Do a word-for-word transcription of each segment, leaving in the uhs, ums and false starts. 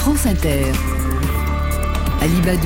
France Inter. Ali Badou,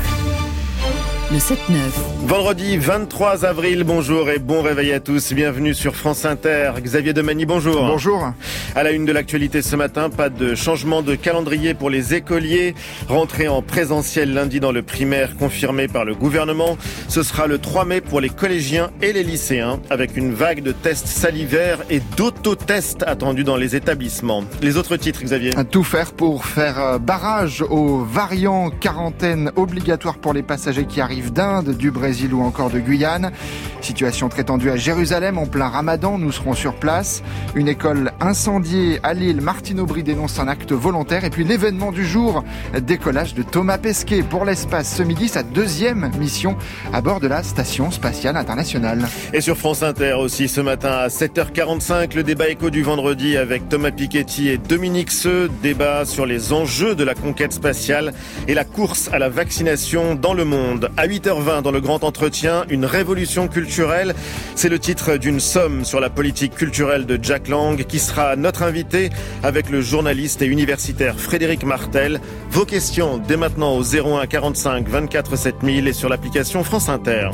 le sept neuf. Vendredi vingt-trois avril, bonjour et bon réveil à tous. Bienvenue sur France Inter. Xavier Demagny, bonjour. Bonjour. À la une de l'actualité ce matin, pas de changement de calendrier pour les écoliers. Rentrée en présentiel lundi dans le primaire confirmé par le gouvernement. Ce sera le trois mai pour les collégiens et les lycéens, avec une vague de tests salivaires et d'autotests attendus dans les établissements. Les autres titres, Xavier. Tout faire pour faire barrage aux variants, quarantaine obligatoire pour les passagers qui arrivent d'Inde, du Brésil ou encore de Guyane. Situation très tendue à Jérusalem en plein Ramadan, nous serons sur place. Une école incendiée à Lille, Martine Aubry dénonce un acte volontaire. Et puis l'événement du jour, décollage de Thomas Pesquet pour l'espace ce midi, sa deuxième mission à bord de la Station Spatiale Internationale. Et sur France Inter aussi ce matin à sept heures quarante-cinq, le débat écho du vendredi avec Thomas Piketty et Dominique Seux. Débat sur les enjeux de la conquête spatiale et la course à la vaccination dans le monde. À huit heures vingt dans le grand entretien, une révolution culturelle. C'est le titre d'une somme sur la politique culturelle de Jack Lang qui sera notre invité avec le journaliste et universitaire Frédéric Martel. Vos questions dès maintenant au zéro un quarante-cinq vingt-quatre sept mille et sur l'application France Inter.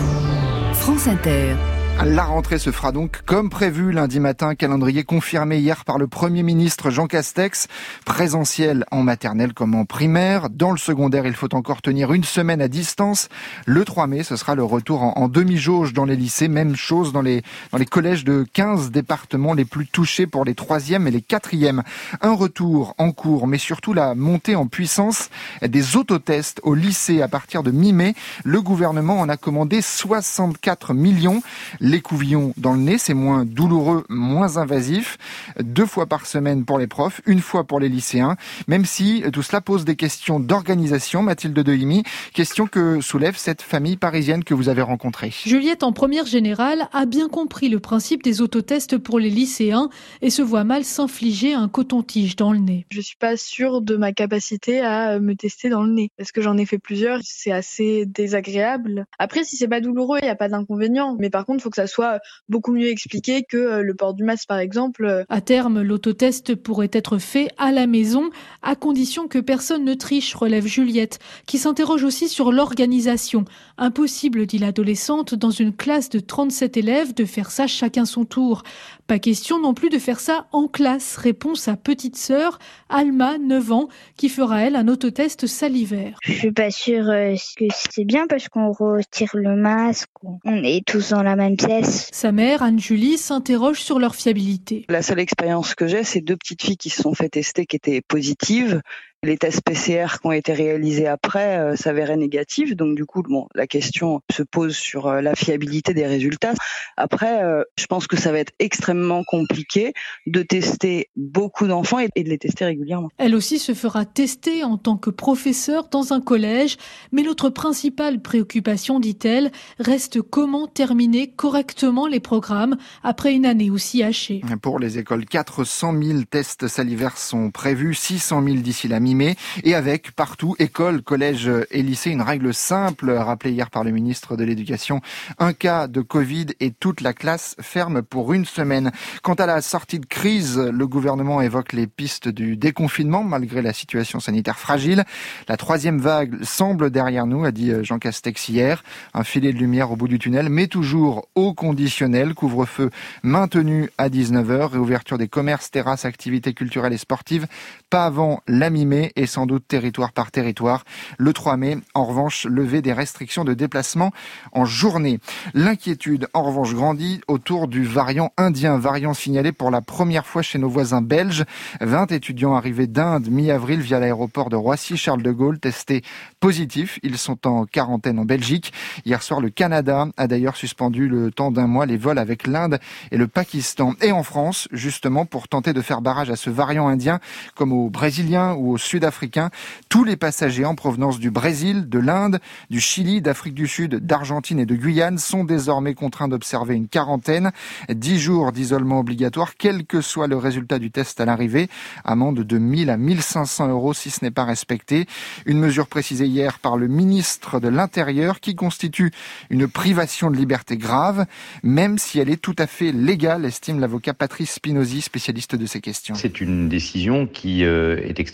France Inter. La rentrée se fera donc comme prévu lundi matin, calendrier confirmé hier par le Premier ministre Jean Castex, présentiel en maternelle comme en primaire. Dans le secondaire, il faut encore tenir une semaine à distance. Le trois mai, ce sera le retour en, en demi-jauge dans les lycées, même chose dans les, dans les collèges de quinze départements les plus touchés pour les troisièmes et les quatrièmes. Un retour en cours, mais surtout la montée en puissance des autotests au lycée à partir de mi-mai. Le gouvernement en a commandé soixante-quatre millions. L'écouvillon dans le nez, c'est moins douloureux, moins invasif. Deux fois par semaine pour les profs, une fois pour les lycéens. Même si tout cela pose des questions d'organisation, Mathilde Dehimi, question que soulève cette famille parisienne que vous avez rencontrée. Juliette, en première générale, a bien compris le principe des autotests pour les lycéens et se voit mal s'infliger un coton-tige dans le nez. Je suis pas sûre de ma capacité à me tester dans le nez. Parce que j'en ai fait plusieurs, c'est assez désagréable. Après, si c'est pas douloureux, il n'y a pas d'inconvénient. Mais par contre, il faut que ça soit beaucoup mieux expliqué que le port du masque, par exemple. À terme, l'autotest pourrait être fait à la maison, à condition que personne ne triche, relève Juliette, qui s'interroge aussi sur l'organisation. Impossible, dit l'adolescente, dans une classe de trente-sept élèves, de faire ça chacun son tour. Pas question non plus de faire ça en classe, répond sa petite sœur, Alma, neuf ans, qui fera, elle, un autotest salivaire. Je suis pas sûre que c'est bien parce qu'on retire le masque, on est tous dans la même pièce. Sa mère, Anne-Julie, s'interroge sur leur fiabilité. La seule expérience que j'ai, c'est deux petites filles qui se sont fait tester qui étaient positives. Les tests P C R qui ont été réalisés après euh, s'avéraient négatifs. Donc du coup, bon, la question se pose sur euh, la fiabilité des résultats. Après, euh, je pense que ça va être extrêmement compliqué de tester beaucoup d'enfants et, et de les tester régulièrement. Elle aussi se fera tester en tant que professeure dans un collège. Mais notre principale préoccupation, dit-elle, reste comment terminer correctement les programmes après une année aussi hachée. Pour les écoles, quatre cent mille tests salivaires sont prévus, six cent mille d'ici la mi-mai, et avec partout, école, collège et lycée, une règle simple, rappelée hier par le ministre de l'Éducation, un cas de Covid et toute la classe ferme pour une semaine. Quant à la sortie de crise, le gouvernement évoque les pistes du déconfinement, malgré la situation sanitaire fragile. La troisième vague semble derrière nous, a dit Jean Castex hier, un filet de lumière au bout du tunnel, mais toujours au conditionnel, couvre-feu maintenu à dix-neuf heures, réouverture des commerces, terrasses, activités culturelles et sportives, pas avant la mi-mai, et sans doute territoire par territoire. Le trois mai, en revanche, levée des restrictions de déplacement en journée. L'inquiétude, en revanche, grandit autour du variant indien, variant signalé pour la première fois chez nos voisins belges. vingt étudiants arrivés d'Inde mi-avril via l'aéroport de Roissy-Charles de Gaulle, testés positifs. Ils sont en quarantaine en Belgique. Hier soir, le Canada a d'ailleurs suspendu le temps d'un mois les vols avec l'Inde et le Pakistan. Et en France, justement, pour tenter de faire barrage à ce variant indien, comme aux Brésiliens ou aux Sud-Africains, tous les passagers en provenance du Brésil, de l'Inde, du Chili, d'Afrique du Sud, d'Argentine et de Guyane sont désormais contraints d'observer une quarantaine. dix jours d'isolement obligatoire, quel que soit le résultat du test à l'arrivée. Amende de mille à mille cinq cents euros si ce n'est pas respecté. Une mesure précisée hier par le ministre de l'Intérieur qui constitue une privation de liberté grave, même si elle est tout à fait légale, estime l'avocat Patrice Spinozzi, spécialiste de ces questions. C'est une décision qui euh, est extrêmement violente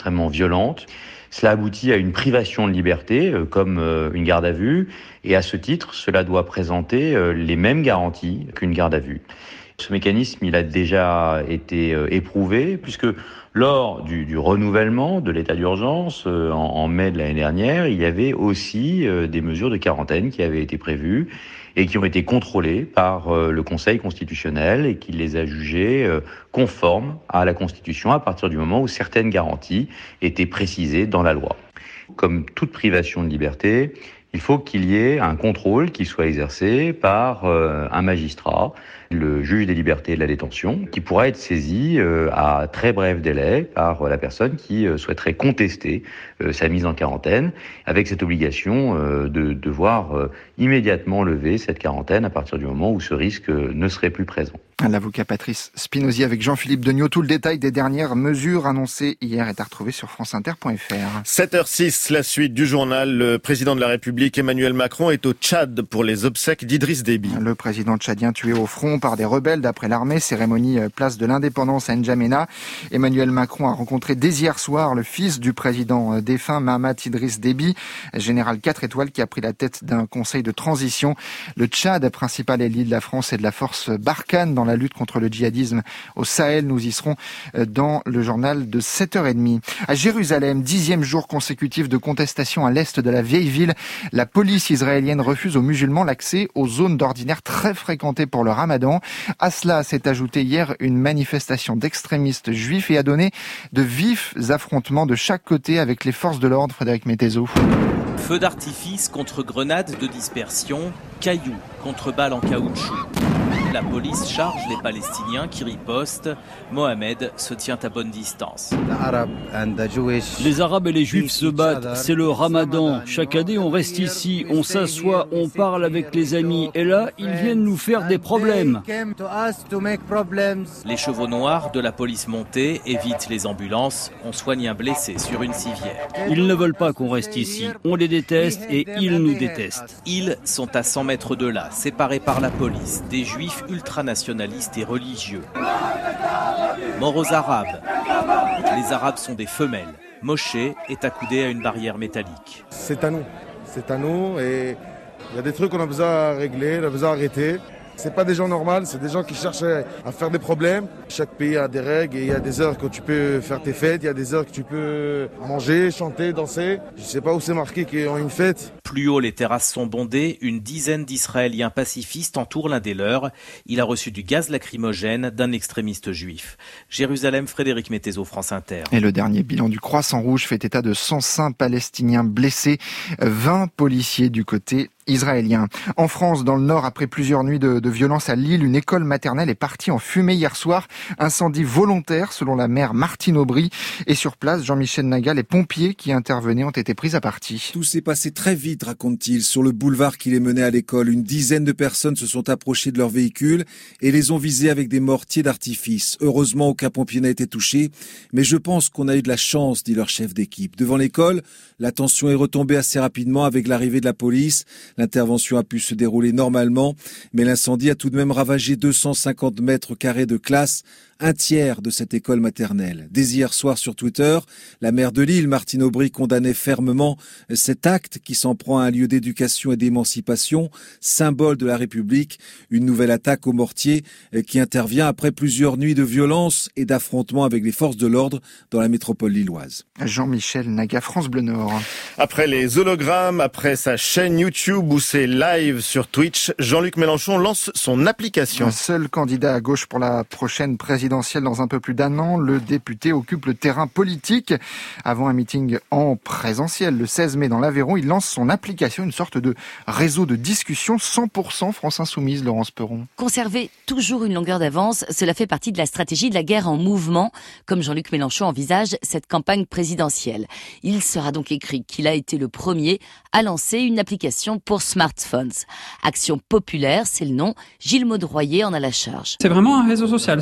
violente. Cela aboutit à une privation de liberté, euh, comme euh, une garde à vue, et à ce titre, cela doit présenter euh, les mêmes garanties qu'une garde à vue. Ce mécanisme, il a déjà été euh, éprouvé, puisque lors du, du renouvellement de l'état d'urgence, euh, en, en mai de l'année dernière, il y avait aussi euh, des mesures de quarantaine qui avaient été prévues et qui ont été contrôlées par euh, le Conseil constitutionnel et qui les a jugées euh, conformes à la Constitution à partir du moment où certaines garanties étaient précisées dans la loi. Comme toute privation de liberté, il faut qu'il y ait un contrôle qui soit exercé par euh, un magistrat, le juge des libertés et de la détention, qui pourra être saisi euh, à très bref délai par euh, la personne qui euh, souhaiterait contester euh, sa mise en quarantaine, avec cette obligation euh, de devoir euh, immédiatement lever cette quarantaine à partir du moment où ce risque euh, ne serait plus présent. L'avocat Patrice Spinozzi avec Jean-Philippe Degnaud. Tout le détail des dernières mesures annoncées hier est à retrouver sur franceinter point f r. sept heures six, la suite du journal. Le président de la République, Emmanuel Macron, est au Tchad pour les obsèques d'Idriss Déby. Le président tchadien tué au front par des rebelles d'après l'armée. Cérémonie place de l'Indépendance à N'Djamena. Emmanuel Macron a rencontré dès hier soir le fils du président défunt, Mahamat Idriss Déby, général quatre étoiles qui a pris la tête d'un conseil de transition. Le Tchad, principal allié de la France et de la force Barkhane dans la lutte contre le djihadisme au Sahel. Nous y serons dans le journal de sept heures trente. À Jérusalem, dixième jour consécutif de contestation à l'est de la vieille ville. La police israélienne refuse aux musulmans l'accès aux zones d'ordinaire très fréquentées pour le ramadan. À cela s'est ajoutée hier une manifestation d'extrémistes juifs et a donné de vifs affrontements de chaque côté avec les forces de l'ordre. Frédéric Mettezo. Feu d'artifice contre grenades de dispersion, cailloux contre balles en caoutchouc. La police charge les Palestiniens qui ripostent. Mohamed se tient à bonne distance. Les Arabes et les Juifs se battent, c'est le Ramadan. Chaque année, on reste ici, on s'assoit, on parle avec les amis. Et là, ils viennent nous faire des problèmes. Les chevaux noirs de la police montée évitent les ambulances. On soigne un blessé sur une civière. Ils ne veulent pas qu'on reste ici. On les déteste et ils nous détestent. Ils sont à cent mètres de là, séparés par la police, des Juifs ultranationalistes et religieux. Mort aux Arabes. Les Arabes sont des femelles. Moshe est accoudé à une barrière métallique. C'est à nous. C'est à nous et il y a des trucs qu'on a besoin de régler, on a besoin d'arrêter. C'est pas des gens normaux, c'est des gens qui cherchent à faire des problèmes. Chaque pays a des règles et il y a des heures que tu peux faire tes fêtes, il y a des heures que tu peux manger, chanter, danser. Je sais pas où c'est marqué qu'ils ont une fête. Plus haut, les terrasses sont bondées. Une dizaine d'Israéliens pacifistes entourent l'un des leurs. Il a reçu du gaz lacrymogène d'un extrémiste juif. Jérusalem, Frédéric Mettezo, France Inter. Et le dernier bilan du Croissant Rouge fait état de cent cinq Palestiniens blessés, vingt policiers du côté israélien. En France, dans le Nord, après plusieurs nuits de, de violence à Lille, une école maternelle est partie en fumée hier soir. Incendie volontaire, selon la maire Martine Aubry. Et sur place, Jean-Michel Naga, les pompiers qui intervenaient ont été pris à partie. Tout s'est passé très vite, raconte-t-il, sur le boulevard qui les menait à l'école. Une dizaine de personnes se sont approchées de leur véhicule et les ont visés avec des mortiers d'artifice. Heureusement, aucun pompier n'a été touché. Mais je pense qu'on a eu de la chance, dit leur chef d'équipe. Devant l'école, la tension est retombée assez rapidement avec l'arrivée de la police. L'intervention a pu se dérouler normalement, mais l'incendie a tout de même ravagé deux cent cinquante mètres carrés de classe, un tiers de cette école maternelle. Dès hier soir sur Twitter, la maire de Lille, Martine Aubry, condamnait fermement cet acte qui s'en prend à un lieu d'éducation et d'émancipation, symbole de la République. Une nouvelle attaque au mortier qui intervient après plusieurs nuits de violence et d'affrontements avec les forces de l'ordre dans la métropole lilloise. Jean-Michel Naga, France Bleu Nord. Après les hologrammes, après sa chaîne YouTube ou ses lives sur Twitch, Jean-Luc Mélenchon lance son application. Un seul candidat à gauche pour la prochaine présidentielle dans un peu plus d'un an. Le député occupe le terrain politique. Avant un meeting en présentiel le seize mai dans l'Aveyron, il lance son application, une sorte de réseau de discussion cent pour cent France Insoumise, Laurence Perron. Conserver toujours une longueur d'avance, cela fait partie de la stratégie de la guerre en mouvement, comme Jean-Luc Mélenchon envisage cette campagne présidentielle. Il sera donc écrit qu'il a été le premier à lancer une application pour smartphones. Action populaire, c'est le nom. Gilles Maudroyer en a la charge. C'est vraiment un réseau social, c'est-à-dire que le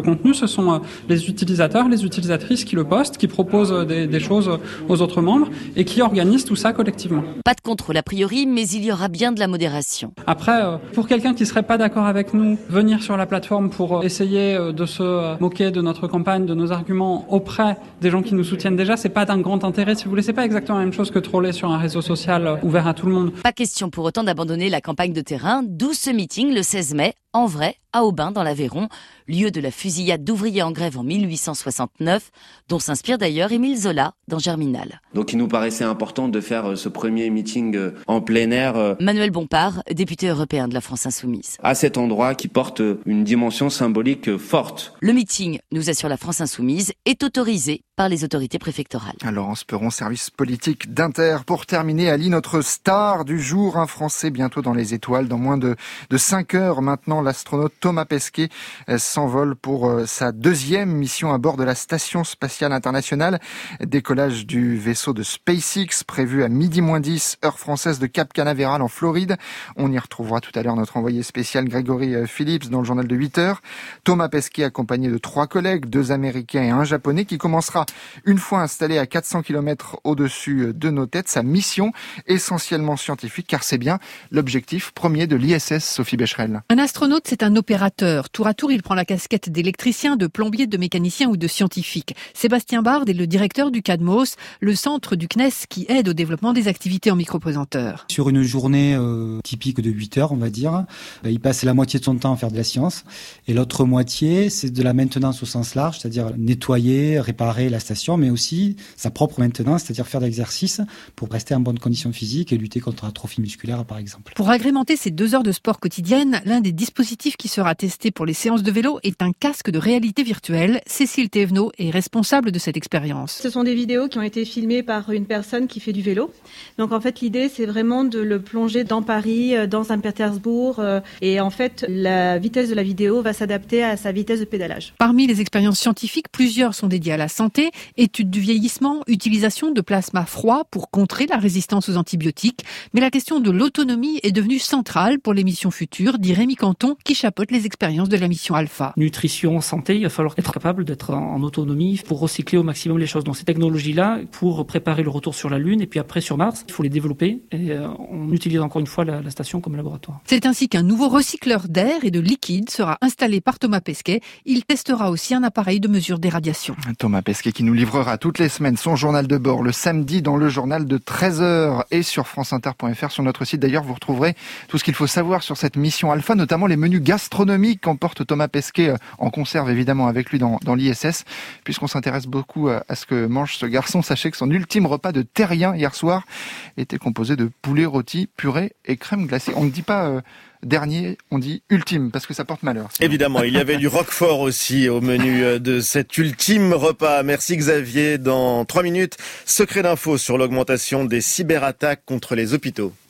le contenu, ce sont les utilisateurs, les utilisatrices qui le postent, qui proposent des, des choses aux autres membres et qui organisent tout ça collectivement. Pas de contrôle a priori, mais il y aura bien de la modération. Après, pour quelqu'un qui serait pas d'accord avec nous, venir sur la plateforme pour essayer de se moquer de notre campagne, de nos arguments auprès des gens qui nous soutiennent déjà, c'est pas d'un grand intérêt. Si vous voulez, c'est pas exactement la même chose que troller sur un réseau social ouvert à tout le monde. Pas question pour autant d'abandonner la campagne de terrain, d'où ce meeting le seize mai, en vrai, à Aubin dans l'Aveyron, lieu de la fusillade d'ouvriers en grève en mille huit cent soixante-neuf, dont s'inspire d'ailleurs Émile Zola dans Germinal. Donc il nous paraissait important de faire ce premier meeting en plein air. Manuel Bompard, député européen de la France Insoumise. À cet endroit qui porte une dimension symbolique forte. Le meeting, nous assure la France Insoumise, est autorisé par les autorités préfectorales. Laurence Perron, service politique d'Inter. Pour terminer, Ali, notre star du jour, un Français bientôt dans les étoiles. Dans moins de, de cinq heures maintenant, l'astronaute Thomas Pesquet s'envole pour sa deuxième mission à bord de la Station Spatiale Internationale. Décollage du vaisseau de SpaceX prévu à midi moins dix, heure française de Cap Canaveral en Floride. On y retrouvera tout à l'heure notre envoyé spécial Grégory Phillips dans le journal de huit heures. Thomas Pesquet accompagné de trois collègues, deux Américains et un Japonais, qui commencera une fois installé à quatre cents kilomètres au-dessus de nos têtes sa mission essentiellement scientifique, car c'est bien l'objectif premier de l'I S S, Sophie Becherel. Un astronaute, c'est un opérateur. Tour à tour, il prend la casquette d'électricien, de plombier, de mécanicien ou de scientifique. Sébastien Bard est le directeur du CADMOS, le centre du C N E S qui aide au développement des activités en micropesanteur. Sur une journée euh, typique de huit heures, on va dire, bah, il passe la moitié de son temps à faire de la science. Et l'autre moitié, c'est de la maintenance au sens large, c'est-à-dire nettoyer, réparer la station, mais aussi sa propre maintenance, c'est-à-dire faire de l'exercice pour rester en bonne condition physique et lutter contre l'atrophie musculaire, par exemple. Pour agrémenter ces deux heures de sport quotidiennes, l'un des dispositifs qui sera testé pour les séances de vélo est un casque de réalité virtuelle. Cécile Thévenot est responsable de cette expérience. Ce sont des vidéos qui ont été filmées par une personne qui fait du vélo. Donc en fait, l'idée, c'est vraiment de le plonger dans Paris, dans Saint-Pétersbourg. Et en fait, la vitesse de la vidéo va s'adapter à sa vitesse de pédalage. Parmi les expériences scientifiques, plusieurs sont dédiées à la santé, études du vieillissement, utilisation de plasma froid pour contrer la résistance aux antibiotiques. Mais la question de l'autonomie est devenue centrale pour les missions futures, dit Rémi Canton, qui chapeaute les expériences de la mission Alpha. Nutrition, santé, il va falloir être capable d'être en autonomie pour recycler au maximum les choses. Donc ces technologies-là, pour préparer le retour sur la Lune et puis après sur Mars, il faut les développer et euh, on utilise encore une fois la, la station comme laboratoire. C'est ainsi qu'un nouveau recycleur d'air et de liquide sera installé par Thomas Pesquet. Il testera aussi un appareil de mesure des radiations. Thomas Pesquet qui nous livrera toutes les semaines son journal de bord le samedi dans le journal de treize heures et sur franceinter point f r. Sur notre site d'ailleurs, vous retrouverez tout ce qu'il faut savoir sur cette mission Alpha, notamment les menus gastronomiques qu'emporte Thomas Pesquet, en conserve évidemment avec lui dans, dans l'I S S. Puisqu'on s'intéresse beaucoup à ce que mange ce garçon, sachez que son ultime repas de terrien hier soir était composé de poulet rôti, purée et crème glacée. On ne dit pas euh, dernier, on dit ultime, parce que ça porte malheur. Sinon. Évidemment, il y avait du roquefort aussi au menu de cet ultime repas. Merci Xavier. Dans trois minutes, secret d'info sur l'augmentation des cyberattaques contre les hôpitaux.